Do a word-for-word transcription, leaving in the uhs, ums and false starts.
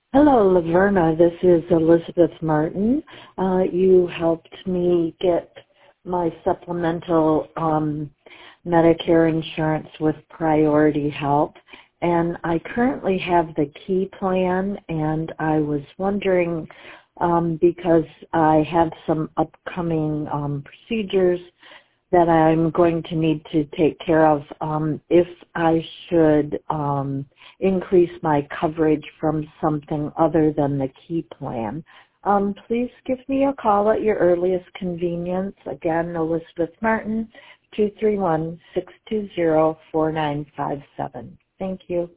Hello, Laverna. This is Elizabeth Martin. Uh, you helped me get my supplemental um, Medicare insurance with Priority Health, and I currently have the Key plan, and I was wondering um, because I have some upcoming um, procedures that I'm going to need to take care of, um, if I should um, increase my coverage from something other than the Key plan. Um, please give me a call at your earliest convenience. Again, Elizabeth Martin, two three one, six two zero, four nine five seven. Thank you.